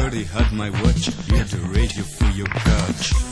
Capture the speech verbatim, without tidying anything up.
already had my watch. You had to radio for your couch.